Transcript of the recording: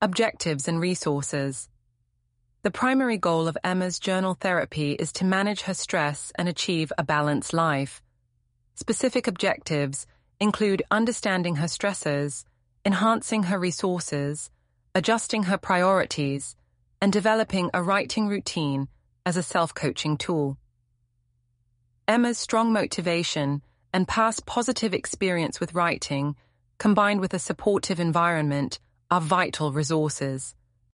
Objectives and resources. The primary goal of Emma's journal therapy is to manage her stress and achieve a balanced life. Specific objectives include understanding her stressors, enhancing her resources, adjusting her priorities, and developing a writing routine as a self-coaching tool. Emma's strong motivation and past positive experience with writing, combined with a supportive environment, are vital resources.